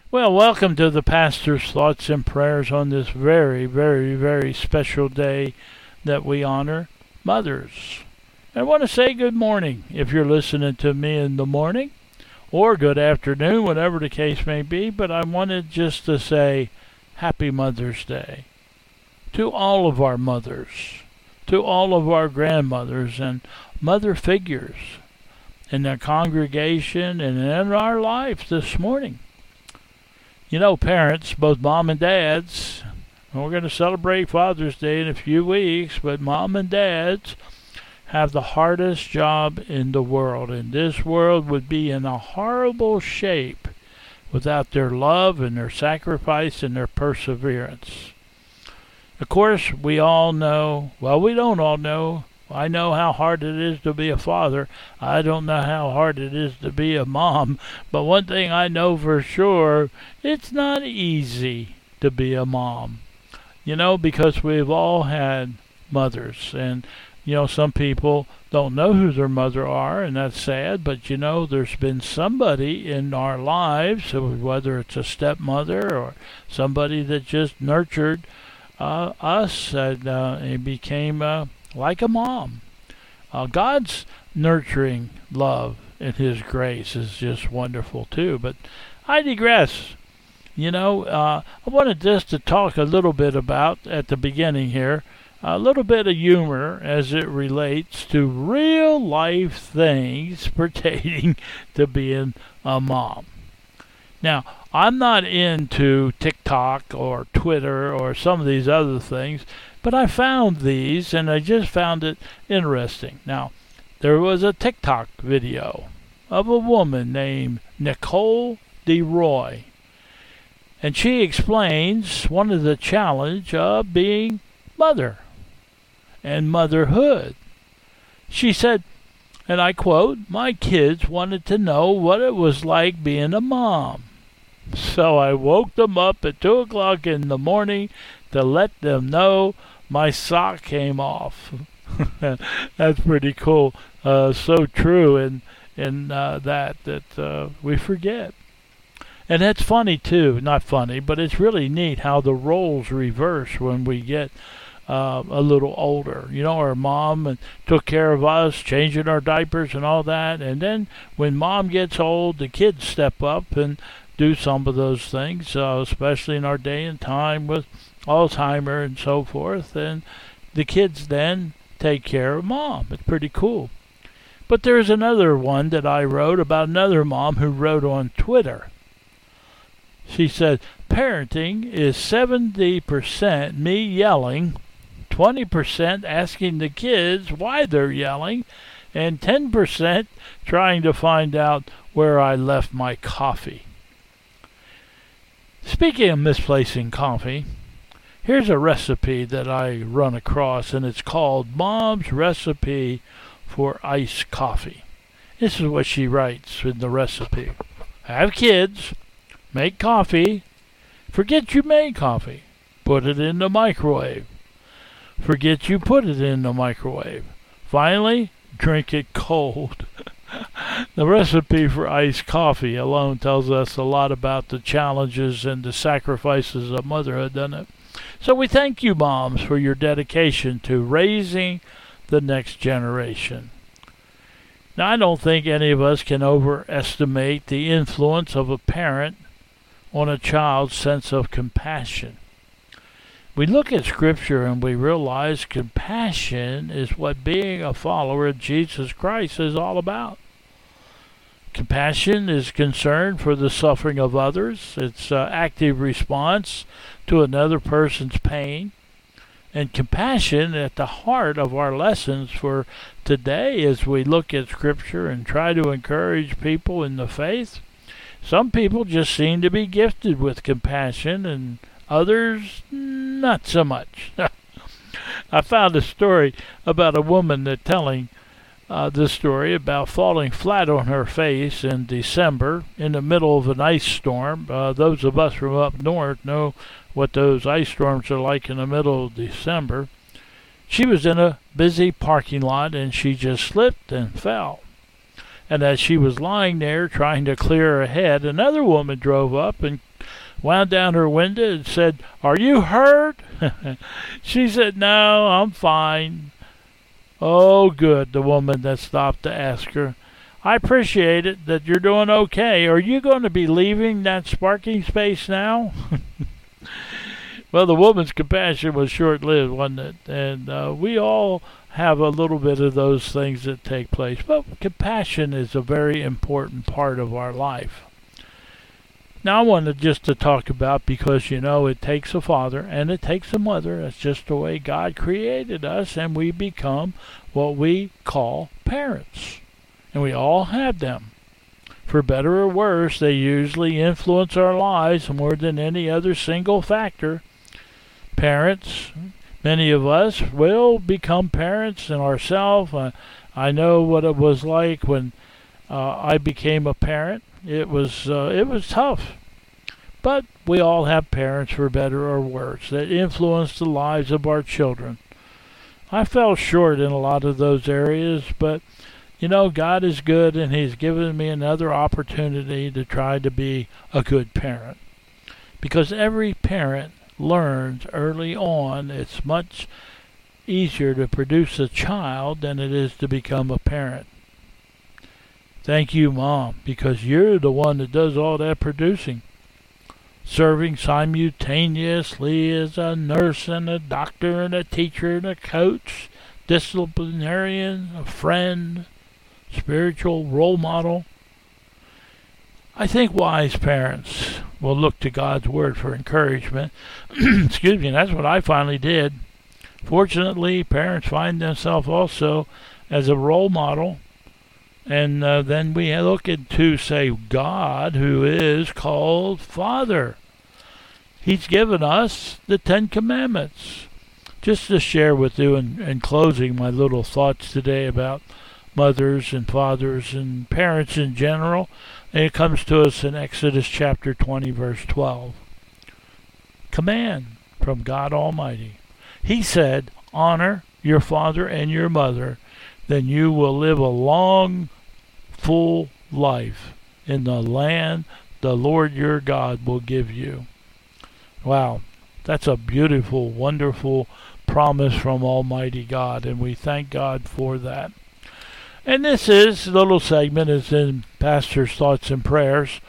Well, welcome to the pastor's thoughts and prayers on this very, very, very special day that we honor mothers. I want to say good morning if you're listening to me in the morning, or good afternoon, whatever the case may be, but I wanted just to say Happy Mother's Day to all of our mothers, to all of our grandmothers and mother figures in the congregation and in our lives this morning. You know, parents, both mom and dads, and we're going to celebrate Father's Day in a few weeks, but mom and dads have the hardest job in the world, and this world would be in a horrible shape without their love and their sacrifice and their perseverance. Of course, we all know, well, we don't all know. I know how hard it is to be a father. I don't know how hard it is to be a mom. But one thing I know for sure, it's not easy to be a mom. You know, because we've all had mothers. And, you know, some people don't know who their mother are, and that's sad. But, you know, there's been somebody in our lives, whether it's a stepmother or somebody that just nurtured us and became like a mom. God's nurturing love and His grace is just wonderful too. But I digress. You know, I wanted just to talk a little bit about, at the beginning here, a little bit of humor as it relates to real life things pertaining to being a mom. Now, I'm not into TikTok or Twitter or some of these other things, but I found these, and I just found it interesting. Now, there was a TikTok video of a woman named Nicole DeRoy, and she explains one of the challenge of being mother and motherhood. She said, and I quote, "My kids wanted to know what it was like being a mom. So I woke them up at 2 o'clock in the morning to let them know my sock came off." That's pretty cool. So true in that we forget. And that's funny too. Not funny, but it's really neat how the roles reverse when we get a little older. You know, our mom took care of us, changing our diapers and all that. And then when mom gets old, the kids step up and do some of those things, especially in our day and time with Alzheimer and so forth, and the kids then take care of mom. It's pretty cool. But there's another one that I wrote about another mom who wrote on Twitter. She said, "Parenting is 70% me yelling, 20% asking the kids why they're yelling, and 10% trying to find out where I left my coffee." Speaking of misplacing coffee, here's a recipe that I run across, and it's called Mom's Recipe for Iced Coffee. This is what she writes in the recipe. Have kids, make coffee, forget you made coffee, put it in the microwave, forget you put it in the microwave, finally, drink it cold. The recipe for iced coffee alone tells us a lot about the challenges and the sacrifices of motherhood, doesn't it? So we thank you, moms, for your dedication to raising the next generation. Now, I don't think any of us can overestimate the influence of a parent on a child's sense of compassion. We look at Scripture and we realize compassion is what being a follower of Jesus Christ is all about. Compassion is concern for the suffering of others. It's active response to another person's pain. And compassion at the heart of our lessons for today as we look at Scripture and try to encourage people in the faith. Some people just seem to be gifted with compassion, and others not so much. I found a story about a woman that telling this story about falling flat on her face in December in the middle of an ice storm. Those of us from up north know what those ice storms are like in the middle of December. She was in a busy parking lot and she just slipped and fell. And as she was lying there trying to clear her head, another woman drove up and wound down her window and said, "Are you hurt?" She said, "No, I'm fine." "Oh, good," the woman that stopped to ask her. "I appreciate it that you're doing okay. Are you going to be leaving that sparking space now?" Well, the woman's compassion was short-lived, wasn't it? And we all have a little bit of those things that take place. But compassion is a very important part of our life. Now I wanted just to talk about, because it takes a father and it takes a mother. That's just the way God created us, and we become what we call parents. And we all have them. For better or worse, they usually influence our lives more than any other single factor. Parents, many of us will become parents in ourselves. I know what it was like when I became a parent. It was tough. But we all have parents, for better or worse, that influence the lives of our children. I fell short in a lot of those areas, but God is good, and He's given me another opportunity to try to be a good parent. Because every parent learns early on it's much easier to produce a child than it is to become a parent. Thank you, Mom, because you're the one that does all that producing. Serving simultaneously as a nurse and a doctor and a teacher and a coach, disciplinarian, a friend, spiritual role model. I think wise parents will look to God's Word for encouragement. Excuse me, that's what I finally did. Fortunately, parents find themselves also as a role model. And then we look into, say, God, who is called Father. He's given us the Ten Commandments. Just to share with you in closing my little thoughts today about mothers and fathers and parents in general. And it comes to us in Exodus chapter 20, verse 12. Command from God Almighty. He said, "Honor your father and your mother, then you will live a long, full life in the land the Lord your God will give you." Wow, that's a beautiful, wonderful promise from Almighty God, and we thank God for that. And this little segment is in Pastor's Thoughts and Prayers.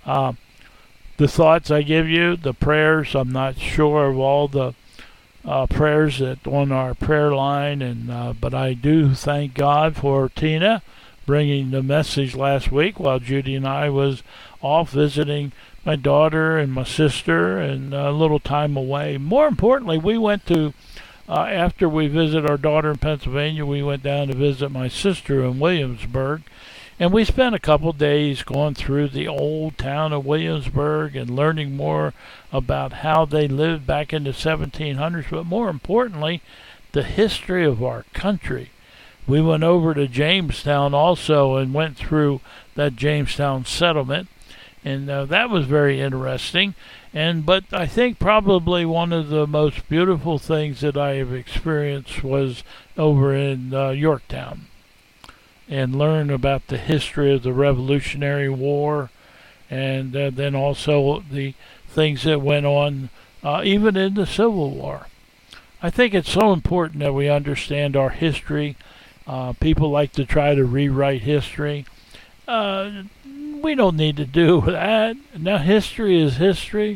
The thoughts I give you, the prayers, I'm not sure of all the prayers that on our prayer line, but I do thank God for Tina bringing the message last week while Judy and I was off visiting my daughter and my sister and a little time away. More importantly, we went to after we visited our daughter in Pennsylvania, we went down to visit my sister in Williamsburg, and we spent a couple days going through the old town of Williamsburg and learning more about how they lived back in the 1700s, but more importantly, the history of our country. We went over to Jamestown also and went through that Jamestown settlement, and that was very interesting. But I think probably one of the most beautiful things that I have experienced was over in Yorktown, and learn about the history of the Revolutionary War, and then also the things that went on even in the Civil War. I think it's so important that we understand our history. People like to try to rewrite history. We don't need to do that. Now, history is history.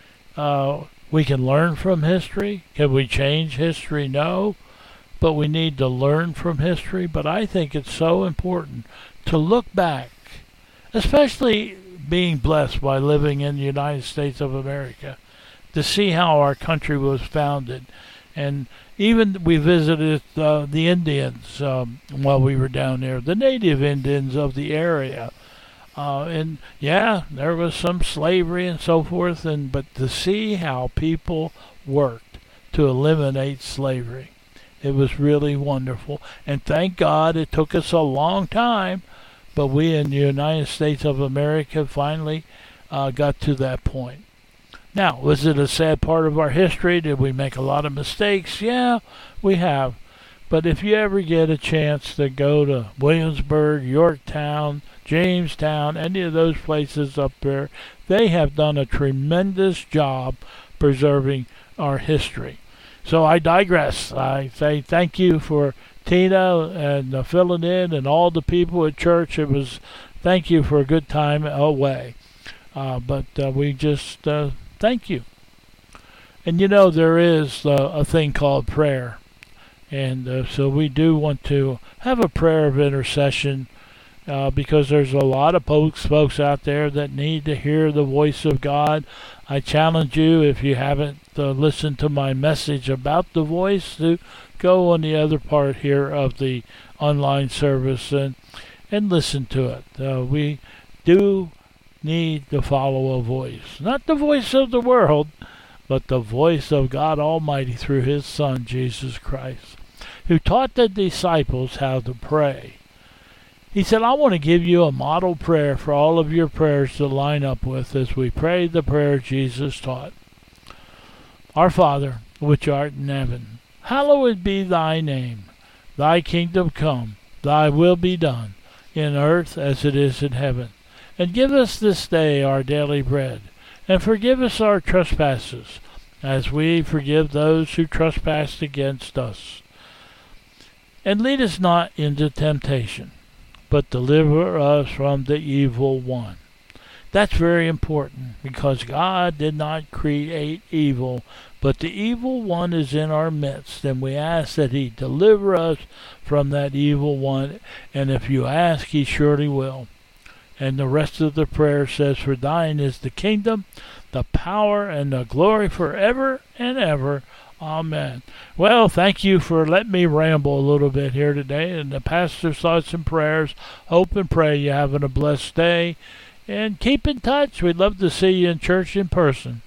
We can learn from history. Can we change history? No. But we need to learn from history. But I think it's so important to look back, especially being blessed by living in the United States of America, to see how our country was founded. And even we visited the Indians while we were down there, the native Indians of the area. And yeah, there was some slavery and so forth, but to see how people worked to eliminate slavery, it was really wonderful. And thank God it took us a long time, but we in the United States of America finally got to that point. Now, was it a sad part of our history? Did we make a lot of mistakes? Yeah, we have. But if you ever get a chance to go to Williamsburg, Yorktown, Jamestown, any of those places up there, They have done a tremendous job preserving our history. So I digress. I say thank you for Tina and filling in and all the people at church. Thank you for a good time away. But we just thank you. And there is a thing called prayer. And so we do want to have a prayer of intercession because there's a lot of folks out there that need to hear the voice of God. I challenge you, if you haven't listened to my message about the voice, to go on the other part here of the online service and listen to it. We do need to follow a voice. Not the voice of the world, but the voice of God Almighty through His Son, Jesus Christ, who taught the disciples how to pray. He said, I want to give you a model prayer for all of your prayers to line up with as we pray the prayer Jesus taught. Our Father, which art in heaven, hallowed be thy name. Thy kingdom come, thy will be done, in earth as it is in heaven. And give us this day our daily bread, and forgive us our trespasses, as we forgive those who trespass against us. And lead us not into temptation, but deliver us from the evil one. That's very important, because God did not create evil, but the evil one is in our midst, and we ask that He deliver us from that evil one, and if you ask, He surely will. And the rest of the prayer says, for thine is the kingdom, the power, and the glory forever and ever. Amen. Well, thank you for letting me ramble a little bit here today. And the pastor's thoughts and prayers. Hope and pray you're having a blessed day. And keep in touch. We'd love to see you in church in person.